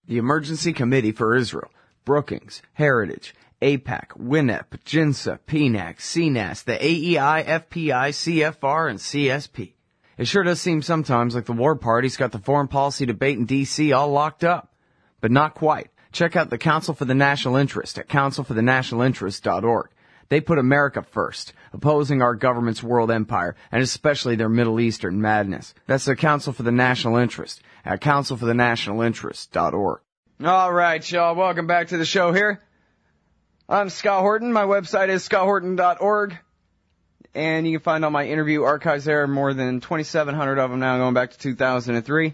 The Emergency Committee for Israel, Brookings, Heritage, AIPAC, WINEP, JINSA, PNAC, CNAS, the AEI, FPI, CFR, and CSP. It sure does seem sometimes like the war party's got the foreign policy debate in D.C. all locked up. But not quite. Check out the Council for the National Interest at councilforthenationalinterest.org. They put America first, opposing our government's world empire, and especially their Middle Eastern madness. That's the Council for the National Interest at councilforthenationalinterest.org. All right, y'all. Welcome back to the show here. I'm Scott Horton. My website is scotthorton.org. And you can find all my interview archives there, more than 2,700 of them now, going back to 2003.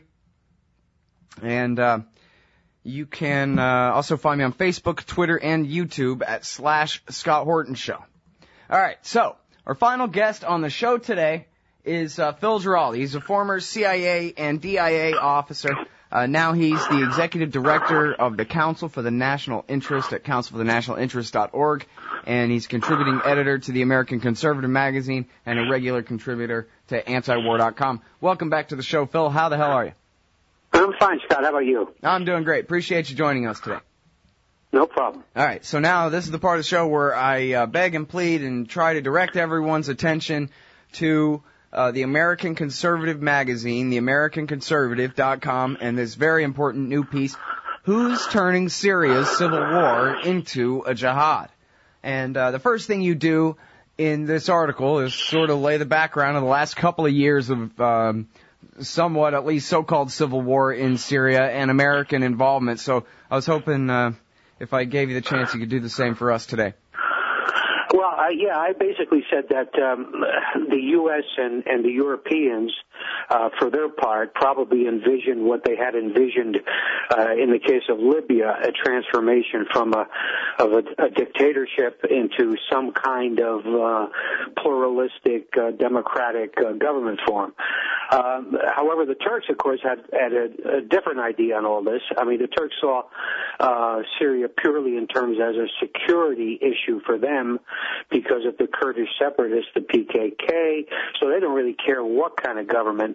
And you can also find me on Facebook, Twitter, and YouTube at /Scott Horton Show. All right, so our final guest on the show today is Phil Giraldi. He's a former CIA and DIA officer. Now he's the executive director of the Council for the National Interest at councilforthenationalinterest.org, and he's contributing editor to the American Conservative magazine and a regular contributor to antiwar.com. Welcome back to the show, Phil. How the hell are you? I'm fine, Scott. How about you? I'm doing great. Appreciate you joining us today. No problem. All right, so now this is the part of the show where I beg and plead and try to direct everyone's attention to the American Conservative magazine, theamericanconservative.com, and this very important new piece, Who's Turning Syria's Civil War into a Jihad? And the first thing you do in this article is sort of lay the background of the last couple of years of somewhat, at least, so-called civil war in Syria and American involvement. So I was hoping if I gave you the chance, you could do the same for us today. Well, I basically said that the U.S. and the Europeans, for their part, probably envisioned what they had envisioned in the case of Libya, a transformation from a dictatorship into some kind of pluralistic, democratic government form. However, the Turks, of course, had a different idea on all this. I mean, the Turks saw Syria purely in terms as a security issue for them because of the Kurdish separatists, the PKK, so they don't really care what kind of government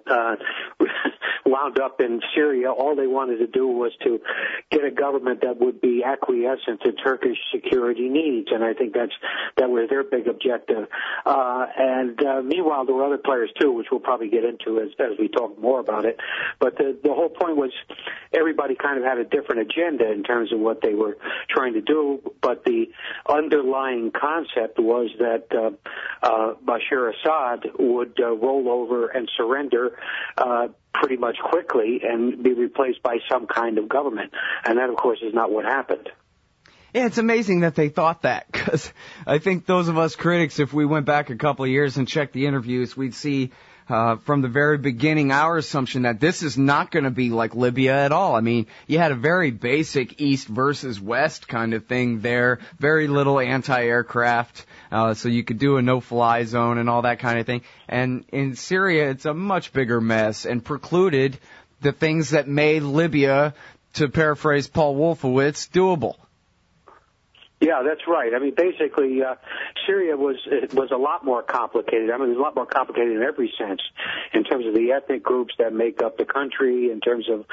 wound up in Syria. All they wanted to do was to get a government that would be acquiescent to Turkish security needs, and I think that was their big objective. Meanwhile, there were other players, too, which we'll probably get into as we talk more about it. But the whole point was everybody kind of had a different agenda in terms of what they were trying to do, but the underlying concept was that Bashar Assad would roll over and surrender pretty much quickly and be replaced by some kind of government. And that, of course, is not what happened. Yeah, it's amazing that they thought that, because I think those of us critics, if we went back a couple of years and checked the interviews, we'd see from the very beginning our assumption that this is not going to be like Libya at all. I mean, you had a very basic East versus West kind of thing there, very little anti-aircraft, so you could do a no-fly zone and all that kind of thing. And in Syria, it's a much bigger mess and precluded the things that made Libya, to paraphrase Paul Wolfowitz, doable. Yeah, that's right. I mean, basically, Syria was a lot more complicated. I mean, it was a lot more complicated in every sense, in terms of the ethnic groups that make up the country, in terms of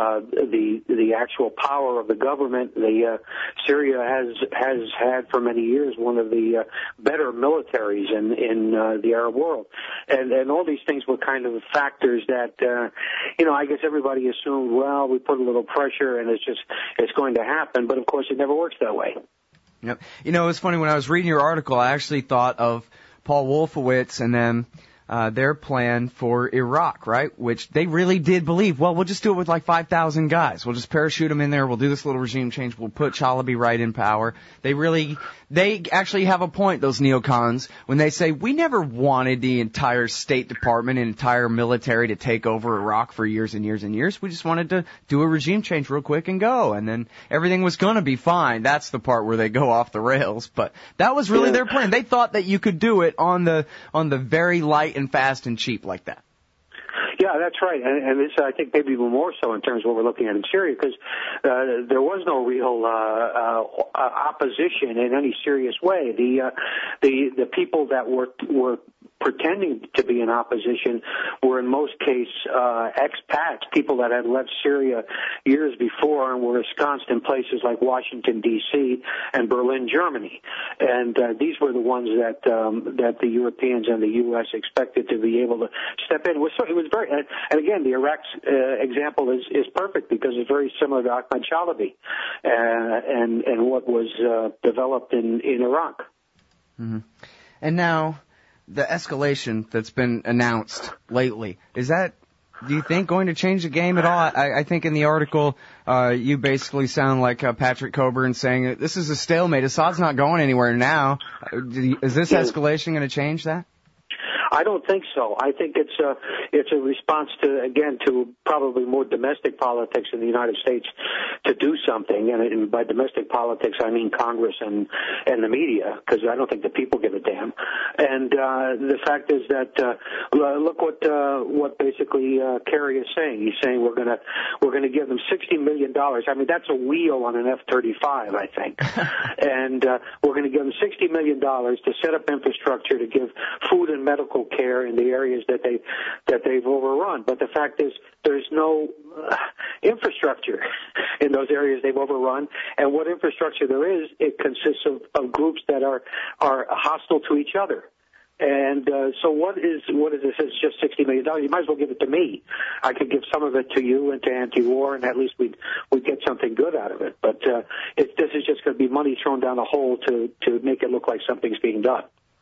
the actual power of the government. Syria has had for many years one of the better militaries in the Arab world, and all these things were kind of factors that I guess everybody assumed. Well, we put a little pressure, and it's going to happen. But of course, it never works that way. Yep. You know, it was funny, when I was reading your article, I actually thought of Paul Wolfowitz and then their plan for Iraq, right? Which they really did believe, well, we'll just do it with like 5,000 guys. We'll just parachute them in there. We'll do this little regime change. We'll put Chalabi right in power. They actually have a point, those neocons, when they say, we never wanted the entire State Department and entire military to take over Iraq for years and years and years. We just wanted to do a regime change real quick and go. And then everything was going to be fine. That's the part where they go off the rails. But that was really their plan. They thought that you could do it on the very light and fast and cheap like that. Yeah, that's right, and this I think maybe even more so in terms of what we're looking at in Syria, because there was no real opposition in any serious way. The people that were pretending to be in opposition were in most cases expats, people that had left Syria years before and were ensconced in places like Washington, D.C. and Berlin, Germany. And these were the ones that the Europeans and the U.S. expected to be able to step in. So it was very, and again, the Iraq example is perfect because it's very similar to Ahmad Chalabi and what was developed in Iraq. Mm-hmm. And now, the escalation that's been announced lately, is that, do you think, going to change the game at all? I think in the article, you basically sound like Patrick Coburn saying that this is a stalemate. Assad's not going anywhere now. Is this escalation going to change that? I don't think so. I think it's a response to probably more domestic politics in the United States to do something, and by domestic politics I mean Congress and the media, because I don't think the people give a damn. And the fact is that look what basically Kerry is saying. He's saying we're gonna give them $60 million. I mean, that's a wheel on an F-35, I think. And we're going to give them $60 million to set up infrastructure to give food and medical care in the areas that they've overrun. But the fact is, there's no infrastructure in those areas they've overrun. And what infrastructure there is, it consists of groups that are hostile to each other. And so what is this? It's just $60 million. You might as well give it to me. I could give some of it to you and to anti-war, and at least we'd get something good out of it. But this is just going to be money thrown down a hole to make it look like something's being done.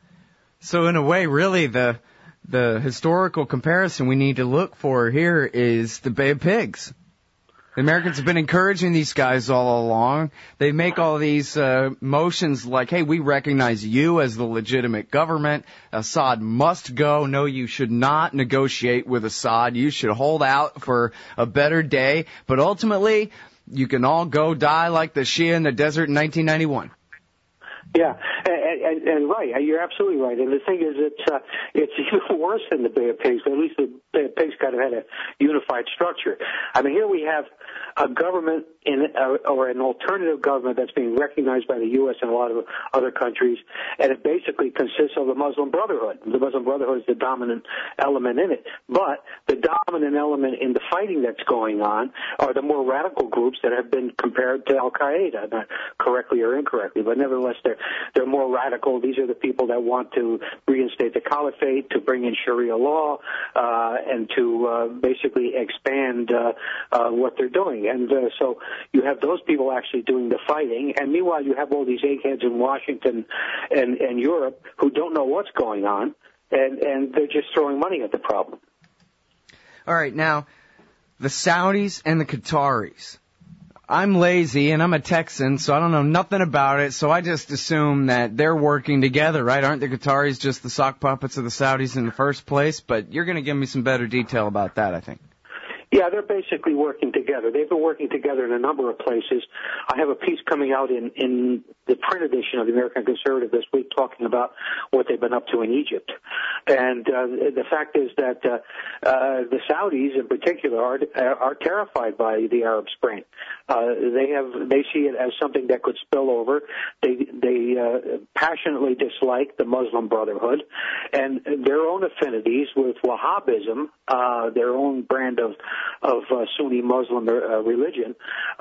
So in a way, really, the historical comparison we need to look for here is the Bay of Pigs. The Americans have been encouraging these guys all along. They make all these motions like, hey, we recognize you as the legitimate government. Assad must go. No, you should not negotiate with Assad. You should hold out for a better day. But ultimately, you can all go die like the Shia in the desert in 1991. Yeah, and right, you're absolutely right. And the thing is, it's even worse than the Bay of Pigs. At least the Bay of Pigs kind of had a unified structure. I mean, here we have a government or an alternative government that's being recognized by the U.S. and a lot of other countries, and it basically consists of the Muslim Brotherhood. The Muslim Brotherhood is the dominant element in it. But the dominant element in the fighting that's going on are the more radical groups that have been compared to Al-Qaeda, not correctly or incorrectly, but nevertheless they're more radical. These are the people that want to reinstate the caliphate, to bring in Sharia law, and to basically expand what they're doing. And so you have those people actually doing the fighting, and meanwhile you have all these eggheads in Washington and Europe who don't know what's going on, and they're just throwing money at the problem. All right, now, the Saudis and the Qataris. I'm lazy, and I'm a Texan, so I don't know nothing about it, so I just assume that they're working together, right? Aren't the Qataris just the sock puppets of the Saudis in the first place? But you're going to give me some better detail about that, I think. Yeah, they're basically working together. They've been working together in a number of places. I have a piece coming out in the print edition of the American Conservative this week talking about what they've been up to in Egypt. And the fact is that the Saudis in particular are terrified by the Arab Spring. They see it as something that could spill over. They passionately dislike the Muslim Brotherhood and their own affinities with Wahhabism, their own brand of Sunni Muslim religion,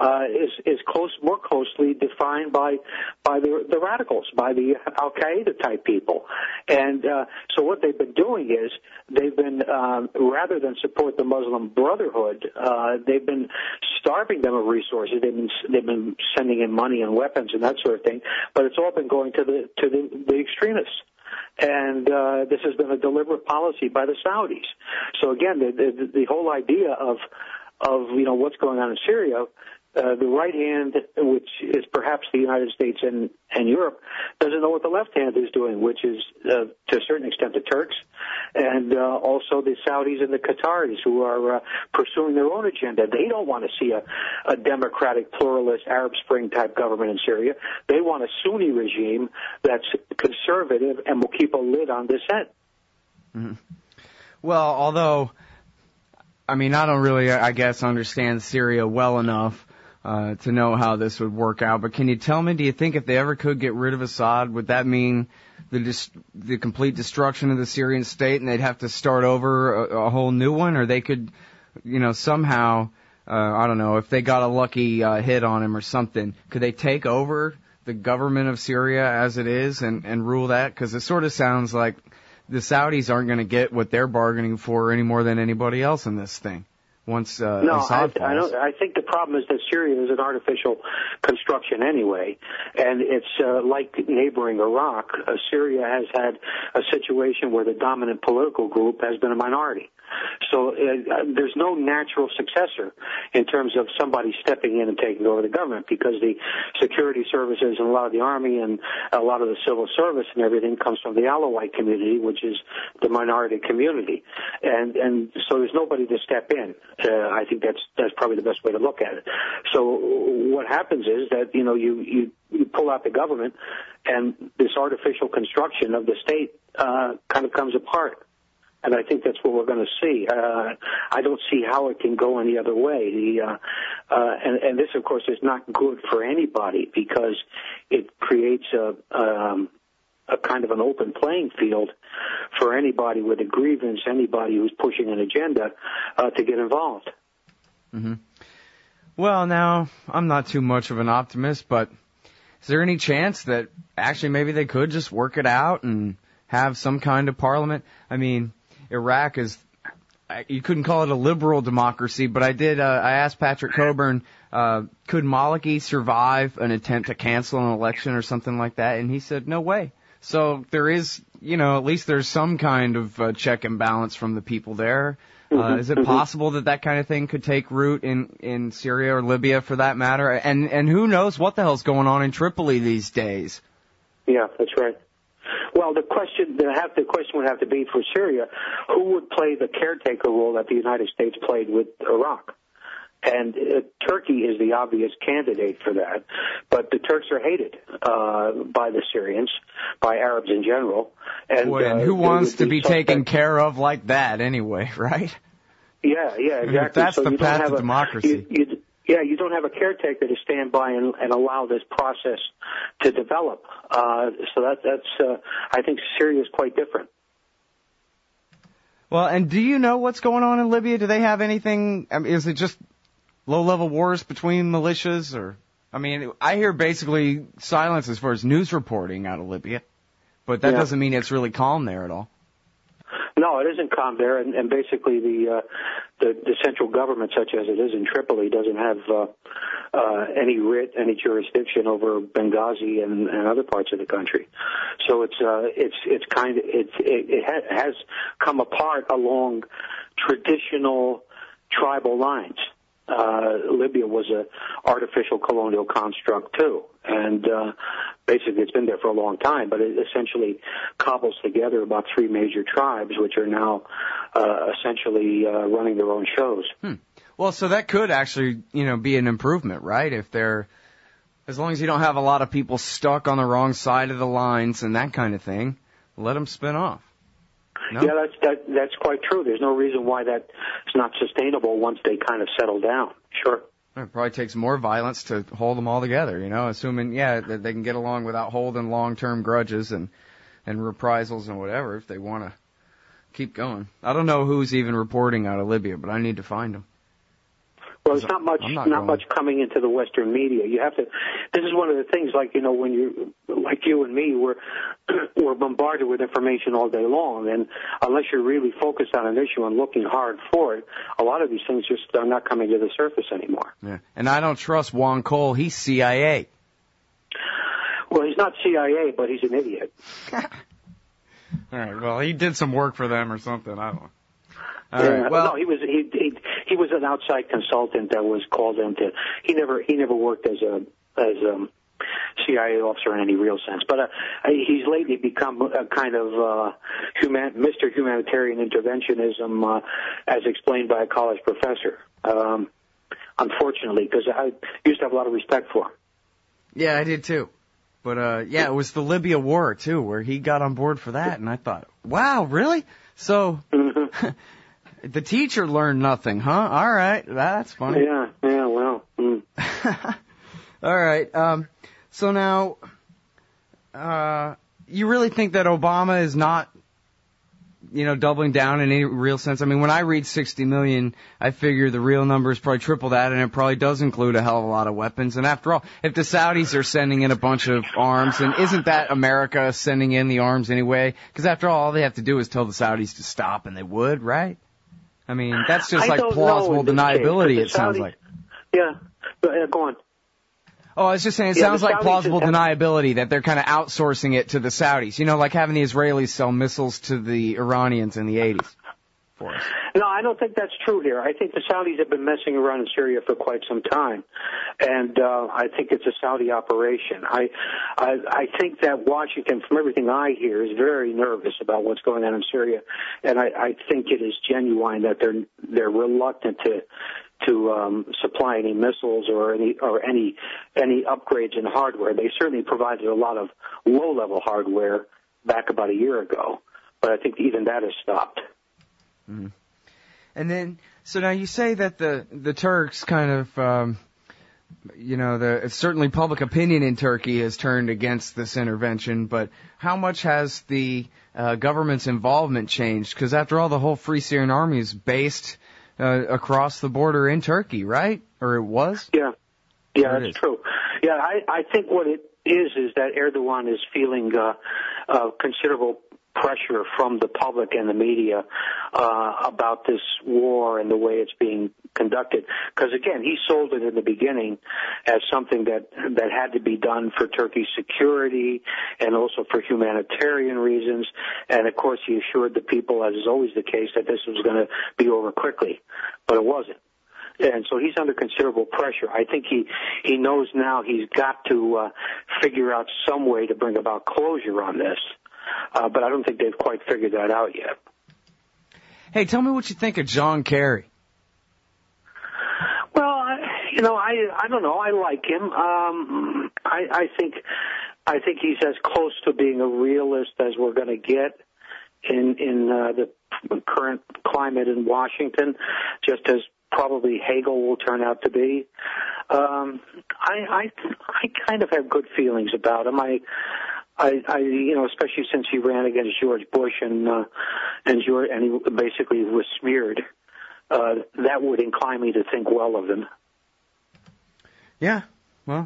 is more closely defined by the radicals, by the Al Qaeda type people. And so what they've been doing is they've been rather than support the Muslim Brotherhood, they've been starving them of resources. They've been sending in money and weapons and that sort of thing, but it's all been going to the extremists. And this has been a deliberate policy by the Saudis. So again, the whole idea of what's going on in Syria, the right hand, which is perhaps the United States and Europe, doesn't know what the left hand is doing, which is to a certain extent the Turks, and also the Saudis and the Qataris, who are pursuing their own agenda. They don't want to see a democratic, pluralist, Arab Spring type government in Syria. They want a Sunni regime that's conservative and will keep a lid on dissent. Mm-hmm. Well, although, I mean, I don't really, I guess, understand Syria well enough. to know how this would work out. But can you tell me, do you think if they ever could get rid of Assad, would that mean the complete destruction of the Syrian state and they'd have to start over a whole new one? Or they could, somehow, I don't know, if they got a lucky hit on him or something, could they take over the government of Syria as it is and rule that? Because it sort of sounds like the Saudis aren't going to get what they're bargaining for any more than anybody else in this thing. Once Assad falls. I think the problem is that Syria is an artificial construction anyway, and it's like neighboring Iraq. Syria has had a situation where the dominant political group has been a minority. So there's no natural successor in terms of somebody stepping in and taking over the government, because the security services and a lot of the army and a lot of the civil service and everything comes from the Alawite community, which is the minority community, and so there's nobody to step in. I think that's probably the best way to look at it. So what happens is that you pull out the government, and this artificial construction of the state kind of comes apart. And I think that's what we're going to see. I don't see how it can go any other way. And this, of course, is not good for anybody, because it creates a kind of an open playing field for anybody with a grievance, anybody who's pushing an agenda, to get involved. Mm-hmm. Well, now, I'm not too much of an optimist, but is there any chance that actually maybe they could just work it out and have some kind of parliament? I mean, Iraq is, you couldn't call it a liberal democracy, but I asked Patrick Coburn, could Maliki survive an attempt to cancel an election or something like that? And he said, no way. So there is, at least there's some kind of check and balance from the people there. Is it possible that kind of thing could take root in Syria or Libya, for that matter? And who knows what the hell's going on in Tripoli these days? Yeah, that's right. Well, the question would have to be for Syria, who would play the caretaker role that the United States played with Iraq? And Turkey is the obvious candidate for that. But the Turks are hated by the Syrians, by Arabs in general. And who wants to be taken care of like that anyway, right? Yeah, exactly. If that's the path to democracy. You don't have a caretaker to stand by and allow this process to develop. So that's I think Syria is quite different. Well, and do you know what's going on in Libya? Do they have anything? I mean, is it just low-level wars between militias? Or, I mean, I hear basically silence as far as news reporting out of Libya, but that doesn't mean it's really calm there at all. No, it isn't calm there, and basically the central government, such as it is in Tripoli, doesn't have any jurisdiction over Benghazi and other parts of the country. So it has come apart along traditional tribal lines. Libya was an artificial colonial construct too, and basically it's been there for a long time, but it essentially cobbles together about three major tribes, which are now essentially running their own shows. Well, so that could actually, be an improvement, right? As long as you don't have a lot of people stuck on the wrong side of the lines and that kind of thing, let them spin off. No? Yeah, that's quite true. There's no reason why that's not sustainable once they kind of settle down. Sure. It probably takes more violence to hold them all together, assuming, that they can get along without holding long-term grudges and reprisals and whatever if they want to keep going. I don't know who's even reporting out of Libya, but I need to find them. Well, it's not much coming into the Western media. You have to. This is one of the things, when you and me, we're bombarded with information all day long, and unless you're really focused on an issue and looking hard for it, a lot of these things just are not coming to the surface anymore. Yeah, and I don't trust Juan Cole. He's CIA. Well, he's not CIA, but he's an idiot. All right. Well, he did some work for them or something. I don't know. All right. Well, no, he was an outside consultant that was called in to. He never worked as a CIA officer in any real sense, but he's lately become a kind of Mr. Humanitarian Interventionism, as explained by a college professor. Unfortunately, because I used to have a lot of respect for him. Yeah, I did too. But it was the Libya war too, where he got on board for that, and I thought, wow, really? So. The teacher learned nothing, huh? All right, that's funny. Yeah, well. All right. So now, you really think that Obama is not, doubling down in any real sense? I mean, when I read 60 million, I figure the real number is probably triple that, and it probably does include a hell of a lot of weapons. And after all, if the Saudis are sending in a bunch of arms, and isn't that America sending in the arms anyway? Because after all they have to do is tell the Saudis to stop, and they would, right? I mean, that's just like plausible deniability, it sounds like. Yeah. Go on. Oh, I was just saying, it sounds like plausible deniability that they're kind of outsourcing it to the Saudis. Like having the Israelis sell missiles to the Iranians in the 80s for us. No, I don't think that's true here. I think the Saudis have been messing around in Syria for quite some time, and I think it's a Saudi operation. I think that Washington, from everything I hear, is very nervous about what's going on in Syria, and I think it is genuine that they're reluctant to supply any missiles or any upgrades in hardware. They certainly provided a lot of low-level hardware back about a year ago, but I think even that has stopped. Mm-hmm. And then, so now you say that the Turks kind of, certainly public opinion in Turkey has turned against this intervention, but how much has the government's involvement changed? Because after all, the whole Free Syrian Army is based across the border in Turkey, right? Or it was? Yeah, that's true. Yeah, I think what it is that Erdogan is feeling considerable pressure from the public and the media about this war and the way it's being conducted. Because, again, he sold it in the beginning as something that had to be done for Turkey's security and also for humanitarian reasons. And, of course, he assured the people, as is always the case, that this was going to be over quickly. But it wasn't. And so he's under considerable pressure. I think he knows now he's got to figure out some way to bring about closure on this. But I don't think they've quite figured that out yet. Hey, tell me what you think of John Kerry. Well, I don't know. I like him. I think he's as close to being a realist as we're going to get in the current climate in Washington, just as probably Hegel will turn out to be. I kind of have good feelings about him. I especially since he ran against George Bush and he basically was smeared, that would incline me to think well of him. Yeah, well,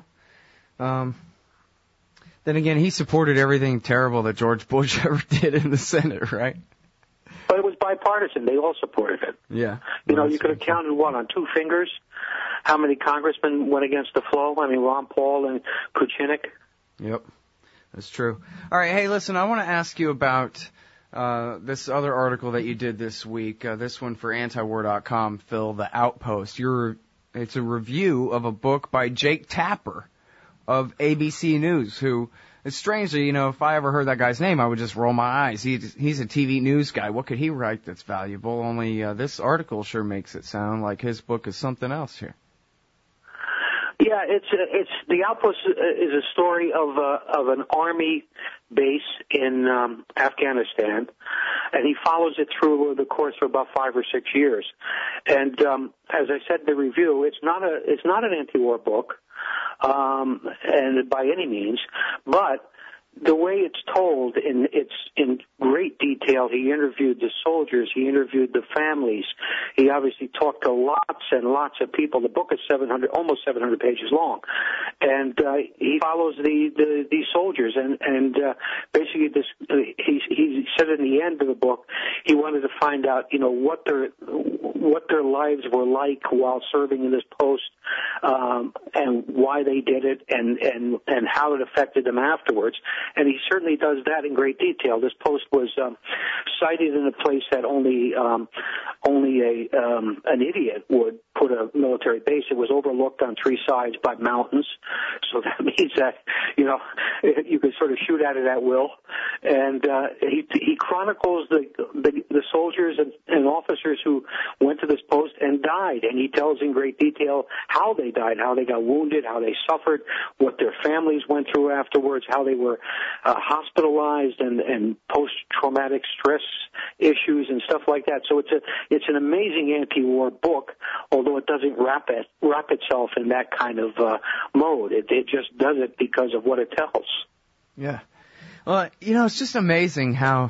then again, he supported everything terrible that George Bush ever did in the Senate, right? But it was bipartisan. They all supported it. Yeah. You could have counted, on 2 fingers, how many congressmen went against the flow? I mean, Ron Paul and Kucinich. Yep. That's true. All right, hey, listen, I want to ask you about this other article that you did this week, this one for antiwar.com, Phil, The Outpost. It's a review of a book by Jake Tapper of ABC News, who, strangely, if I ever heard that guy's name, I would just roll my eyes. He's a TV news guy. What could he write that's valuable? Only this article sure makes it sound like his book is something else here. Yeah, it's The Outpost is a story of an army base in Afghanistan, and he follows it through the course of about 5 or 6 years. And as I said in the review, it's not an anti-war book, and by any means, but the way it's told, it's in great detail. He interviewed the soldiers. He interviewed the families. He obviously talked to lots and lots of people. The book is almost 700 pages long, and he follows these soldiers. And basically, he said in the end of the book, he wanted to find out, what their lives were like while serving in this post, and why they did it, and how it affected them afterwards. And he certainly does that in great detail. This post was sited in a place that only an idiot would put a military base. It was overlooked on 3 sides by mountains. So that means that, you can sort of shoot at it at will. And he chronicles the soldiers and officers who went to this post and died, and he tells in great detail how they died, how they got wounded, how they suffered, what their families went through afterwards, how they were hospitalized, and post-traumatic stress issues and stuff like that. So it's an amazing anti-war book, although it doesn't wrap itself in that kind of mode. It just does it because of what it tells. Yeah. Well, it's just amazing how,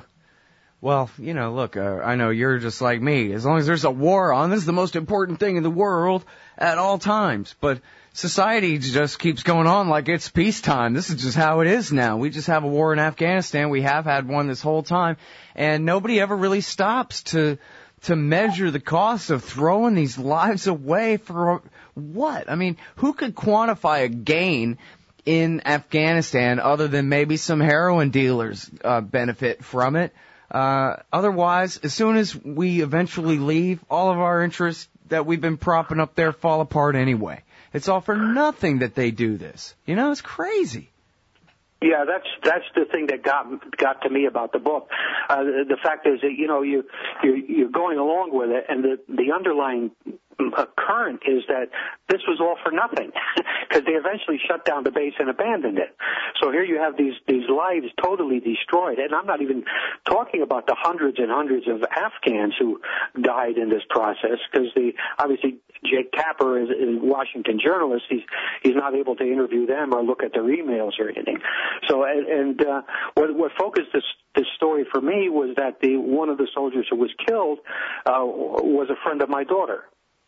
look, I know you're just like me. As long as there's a war on, this is the most important thing in the world at all times. But society just keeps going on like it's peacetime. This is just how it is now. We just have a war in Afghanistan. We have had one this whole time. And nobody ever really stops to measure the cost of throwing these lives away for what? I mean, who could quantify a gain in Afghanistan other than maybe some heroin dealers benefit from it? Otherwise, as soon as we eventually leave, all of our interests that we've been propping up there fall apart anyway. It's all for nothing that they do this. It's crazy. Yeah, that's the thing that got to me about the book. The fact is that you're going along with it, and the underlying current is that this was all for nothing because they eventually shut down the base and abandoned it. So here you have these lives totally destroyed, and I'm not even talking about the hundreds and hundreds of Afghans who died in this process because obviously Jake Tapper is a Washington journalist. He's not able to interview them or look at their emails or anything. So what focused this story for me was that one of the soldiers who was killed was a friend of my daughter.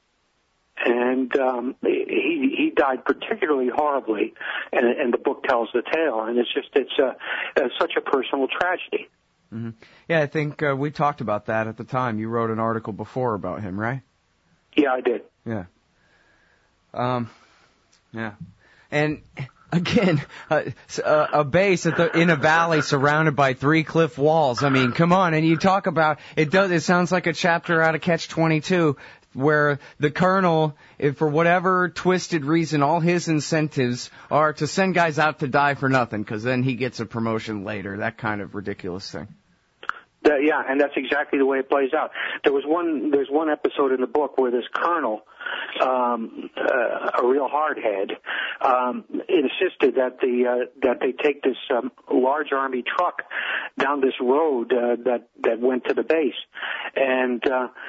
And he died particularly horribly, and the book tells the tale. And it's such a personal tragedy. Mm-hmm. Yeah, I think we talked about that at the time. You wrote an article before about him, right? Yeah, I did. Yeah. Yeah. And again, a base in a valley surrounded by 3 cliff walls. I mean, come on. And you talk about it. It sounds like a chapter out of Catch-22. Where the colonel, if for whatever twisted reason, all his incentives are to send guys out to die for nothing, because then he gets a promotion later. That kind of ridiculous thing. Yeah, and that's exactly the way it plays out. There's one episode in the book where this colonel, a real hardhead, insisted that they take this large army truck down this road that went to the base, and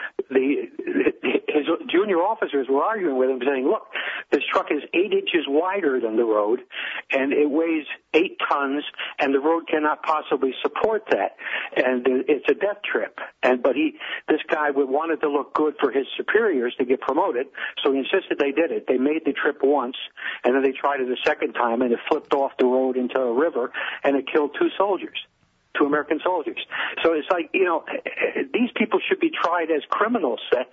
his junior officers were arguing with him, saying, "Look, this truck is 8 inches wider than the road, and it weighs 8 tons, and the road cannot possibly support that, and it's a death trip." But this guy wanted to look good for his superiors to get promoted, so he insisted they did it. They made the trip once, and then they tried it a second time, and it flipped off the road into a river, and it killed 2 American soldiers. So it's like, these people should be tried as criminals that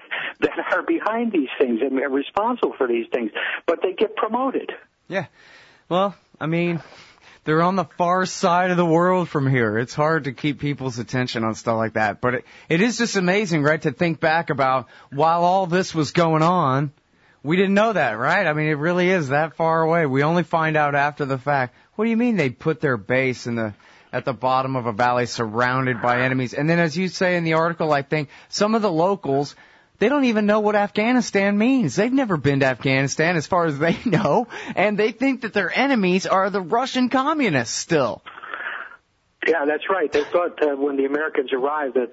are behind these things and are responsible for these things, but they get promoted. Yeah. Well, I mean, they're on the far side of the world from here. It's hard to keep people's attention on stuff like that. But it is just amazing, right, to think back about while all this was going on, we didn't know that, right? I mean, it really is that far away. We only find out after the fact. What do you mean they put their base at the bottom of a valley surrounded by enemies? And then as you say in the article, I think some of the locals, they don't even know what Afghanistan means. They've never been to Afghanistan as far as they know, and they think that their enemies are the Russian communists still. Yeah, that's right. They thought when the Americans arrived that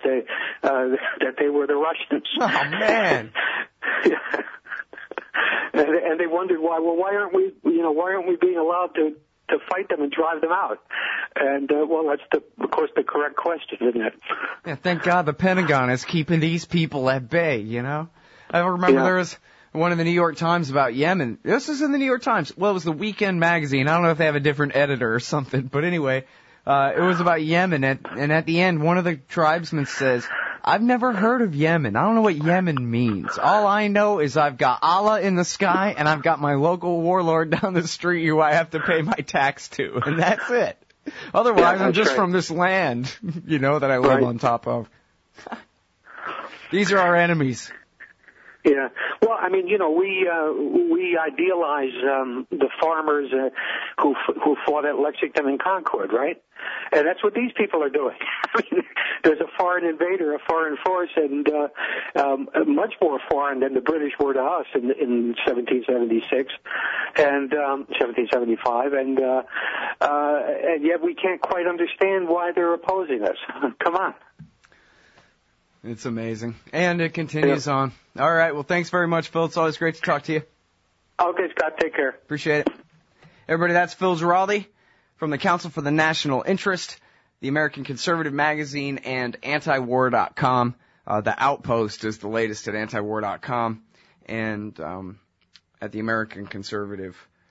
they were the Russians. Oh man. Yeah. And they wondered why. Well, why aren't we being allowed to fight them and drive them out? And that's of course the correct question, isn't it? Yeah, thank God the Pentagon is keeping these people at bay. I remember there was one in the New York Times about Yemen. This is in the New York Times. Well, it was the Weekend magazine. I don't know if they have a different editor or something, but anyway, it was about Yemen. And at the end, one of the tribesmen says, "I've never heard of Yemen. I don't know what Yemen means. All I know is I've got Allah in the sky and I've got my local warlord down the street who I have to pay my tax to, and that's it. Otherwise, I'm just from this land, that I live on top of." These are our enemies. Yeah. Well, I mean, we idealize the farmers who fought at Lexington and Concord, right? And that's what these people are doing. I mean, there's a foreign invader, a foreign force, and much more foreign than the British were to us in 1776 and 1775, and yet we can't quite understand why they're opposing us. Come on. It's amazing. And it continues on. All right. Well, thanks very much, Phil. It's always great to talk to you. Okay, Scott. Take care. Appreciate it. Everybody, that's Phil Giraldi from the Council for the National Interest, the American Conservative Magazine, and antiwar.com. The Outpost is the latest at antiwar.com and at the American Conservative,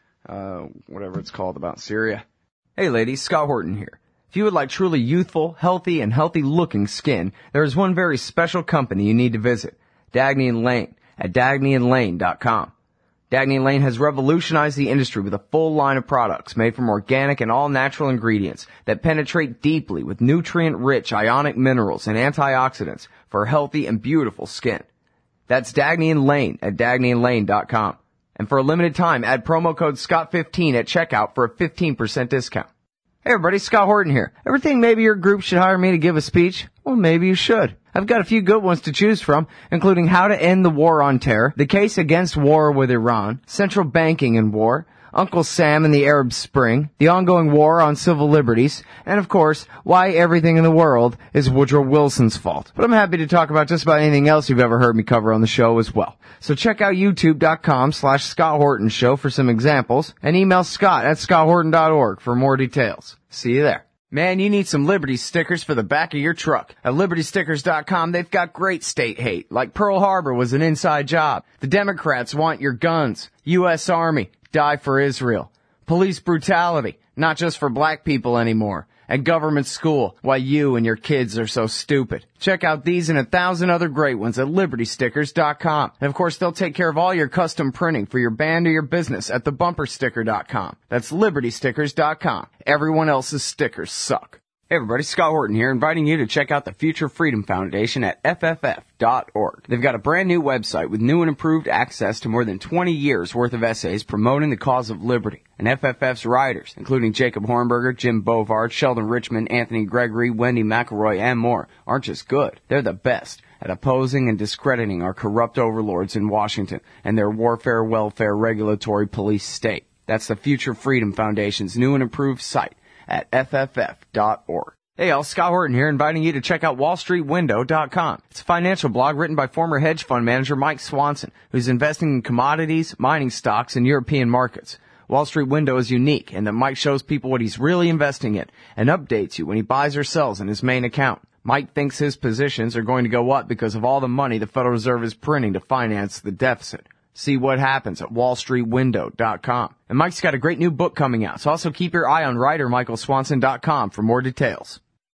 whatever it's called, about Syria. Hey, ladies. Scott Horton here. If you would like truly youthful, healthy, and healthy-looking skin, there is one very special company you need to visit, Dagny & Lane at DagnyandLane.com. Dagny & Lane has revolutionized the industry with a full line of products made from organic and all-natural ingredients that penetrate deeply with nutrient-rich ionic minerals and antioxidants for healthy and beautiful skin. That's Dagny & Lane at DagnyandLane.com. And for a limited time, add promo code SCOTT15 at checkout for a 15% discount. Hey everybody, Scott Horton here. Ever think maybe your group should hire me to give a speech? Well, maybe you should. I've got a few good ones to choose from, including How to End the War on Terror, The Case Against War with Iran, Central Banking and War, Uncle Sam and the Arab Spring, The Ongoing War on Civil Liberties, and of course, Why Everything in the World is Woodrow Wilson's Fault. But I'm happy to talk about just about anything else you've ever heard me cover on the show as well. So check out youtube.com/Scott Horton Show for some examples, and email Scott at scotthorton.org for more details. See you there. Man, you need some Liberty stickers for the back of your truck. At LibertyStickers.com, they've got great state hate, like Pearl Harbor was an inside job. The Democrats want your guns. U.S. Army, die for Israel. Police brutality, not just for black people anymore. And government school, why you and your kids are so stupid. Check out these and 1,000 other great ones at LibertyStickers.com. And of course, they'll take care of all your custom printing for your band or your business at TheBumperSticker.com. That's LibertyStickers.com. Everyone else's stickers suck. Hey everybody, Scott Horton here, inviting you to check out the Future Freedom Foundation at FFF.org. They've got a brand new website with new and improved access to more than 20 years worth of essays promoting the cause of liberty. And FFF's writers, including Jacob Hornberger, Jim Bovard, Sheldon Richman, Anthony Gregory, Wendy McElroy, and more, aren't just good. They're the best at opposing and discrediting our corrupt overlords in Washington and their warfare, welfare, regulatory police state. That's the Future Freedom Foundation's new and improved site at FFF.org. Hey y'all, Scott Horton here, inviting you to check out WallStreetWindow.com. It's a financial blog written by former hedge fund manager Mike Swanson, who's investing in commodities, mining stocks, and European markets. Wall Street Window is unique in that Mike shows people what he's really investing in and updates you when he buys or sells in his main account. Mike thinks his positions are going to go up because of all the money the Federal Reserve is printing to finance the deficit. See what happens at WallStreetWindow.com. And Mike's got a great new book coming out, so also keep your eye on writer MichaelSwanson.com for more details.